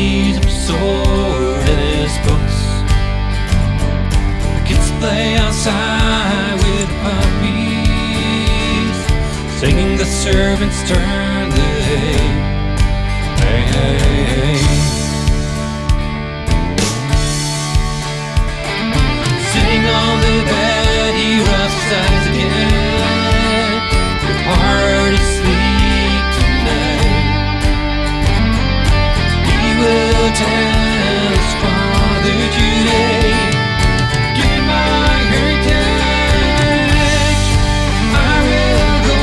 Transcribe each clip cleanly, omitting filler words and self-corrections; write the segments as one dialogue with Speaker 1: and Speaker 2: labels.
Speaker 1: needs a sword and his books. The kids play outside with puppies, singing the servants turn the hay. Hey, hey, hey. Sitting on the bed, he rubs his eyes again. Your heart is asleep tonight. He will tell his father today, give me my heritage, I will go.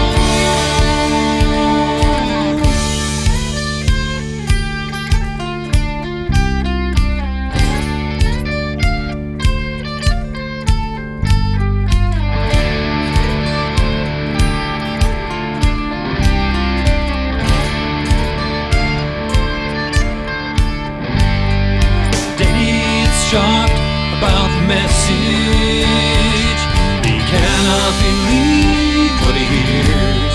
Speaker 1: Shocked about the message, he cannot believe what he hears.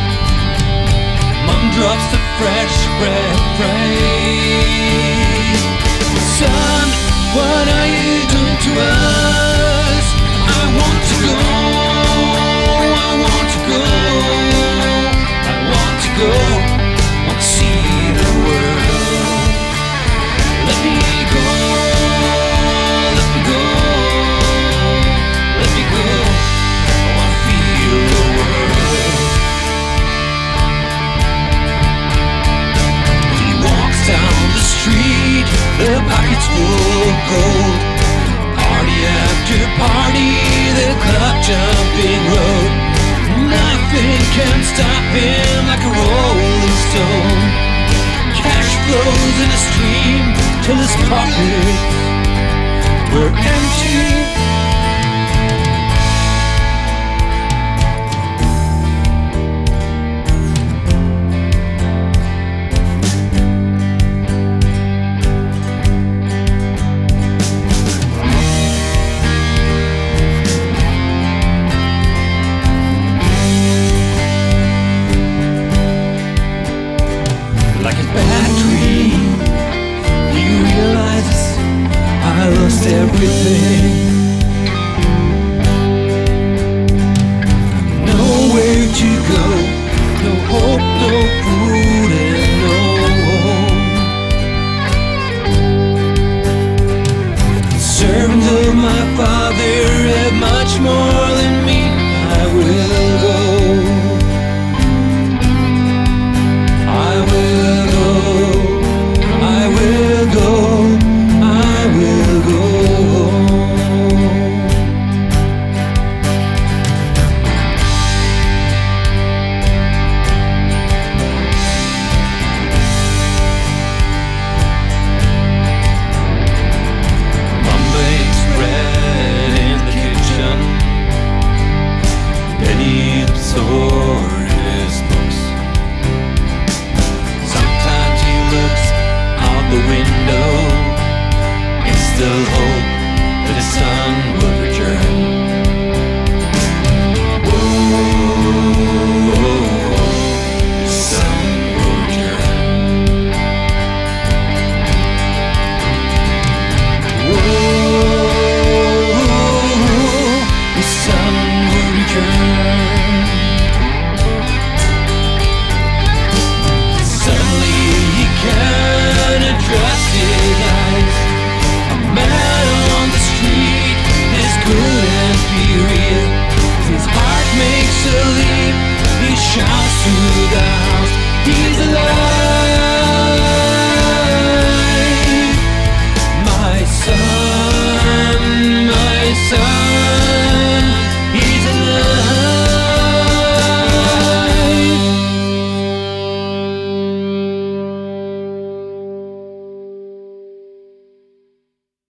Speaker 1: Mom drops the fresh bread phrase, son, what are you doing to us? I want to go, I want to go, I want to go, I want to see the world. Let me go. The pockets full of gold, party after party, the club jumping road. Nothing can stop him like a rolling stone. Cash flows in a stream till his pockets were empty. Like a bad dream, he realizes I lost everything. Nowhere to go, no hope, no food, and no home. Servants of my father have much more